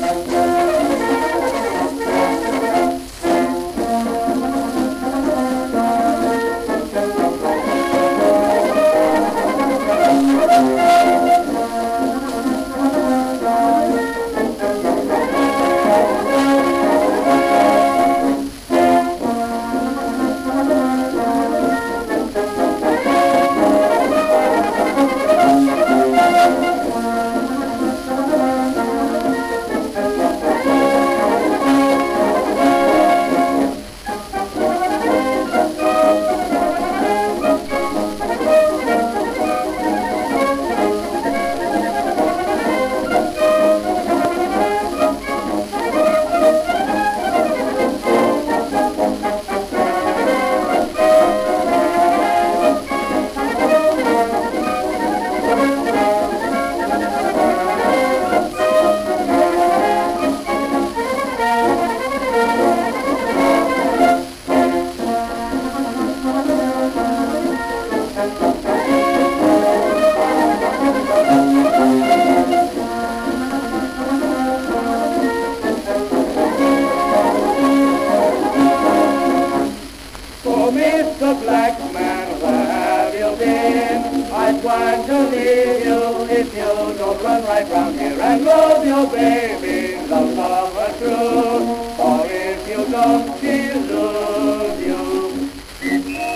Mr. Black Man, where have you been? I'd want to leave you if you don't run right round here and love your baby, love lover true. For if you don't, she'll lose you.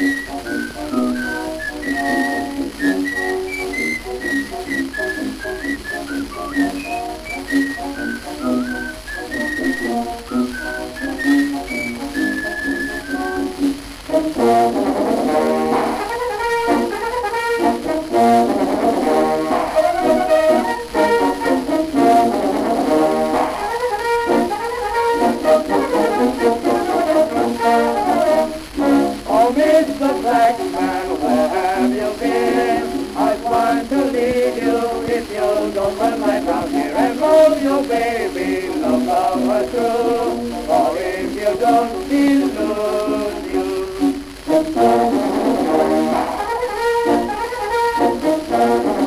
Oh, Mr. Black Man, where have you been? I want to leave you if you don't run right round here and love your baby, love her true. For if you don't, she'll lose you.